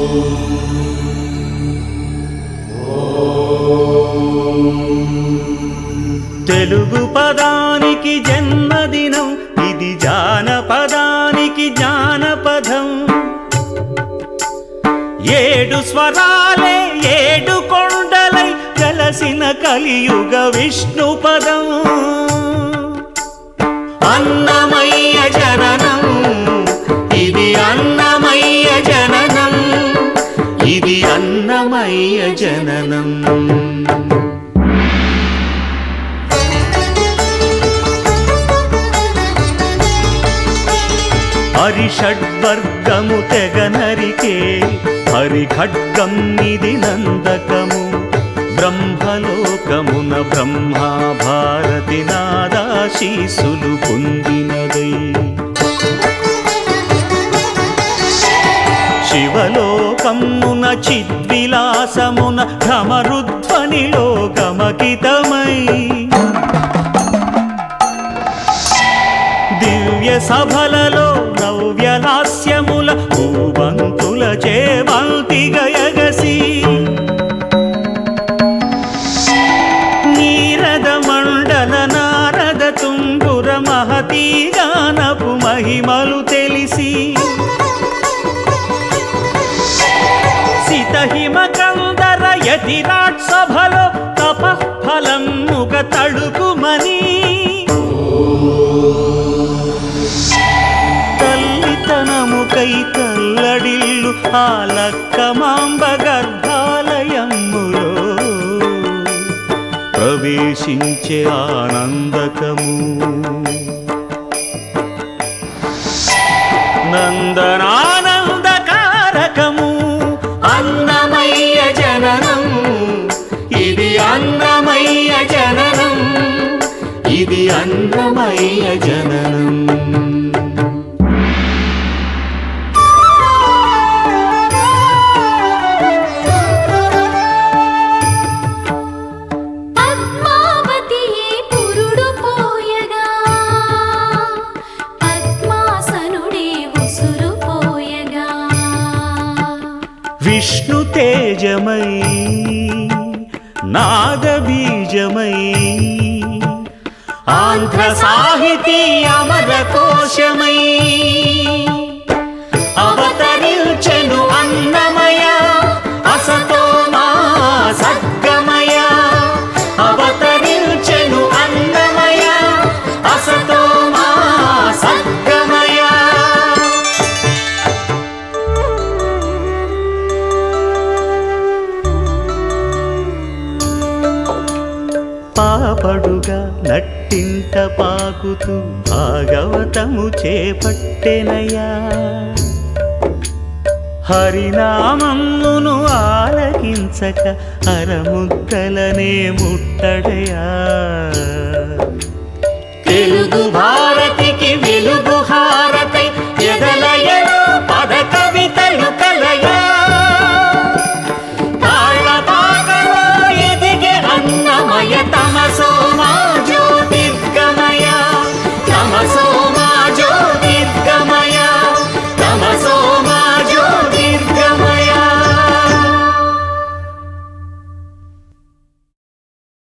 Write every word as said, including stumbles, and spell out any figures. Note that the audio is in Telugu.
తెలుగు పదానికి జన్మదినం, ఇది జానపదానికి జ్ఞానపదం. ఏడు స్వరాలే ఏడు కొండలై కలసిన కలియుగ విష్ణు పదం. అన్నమయ్య జననం, ఇది అన్నమయ్య జననం, ఇది అన్నమయ్య జననం. హరిషడ్వర్గము తెగ నరికే హరి ఖడ్గం ఇది నందకము. బ్రహ్మలోకమున బ్రహ్మా భారతి నాదాశీసులు పొందినదై. శివలోకమున చిద్విలాసమున ఢమరుధ్వనిలో గమకితమై. దివ్య సభలలో నవ్యలాస్యముల భూవంతుల చేవంతి గయగసి. నీరద మండల నారద తుంగుర మహతీ గానపు మహిమలు తెలిసి. సితహిమ కందర యతిరాట్ సభలో తపఃఫలం ముగ తడుకుమని. తల్లితనముకై తల్లడిల్లు ఆ లక్కమాంబ గర్భాలయములో ప్రవేశించే ఆనందకము. నందనానందకారకము అన్నమయ్య జననం, ఇది అన్నమయ్య జననం, ఇది అన్నమయ్య జననం. విష్ణు తేజమై నాదబీజమై ఆంధ్ర సాహితీ అమర కోశమై అవతరించెను అన్నమయ అసతో మా సద్గమయ. అవతరించెను అన్నమయ అసతో మా సద్గమయ. పాపడుగా నట్టింట పాకుతూ భాగవతము చేపట్టెనయా. హరినామమును ఆలకించక అరముద్దలనే ముట్టడయా.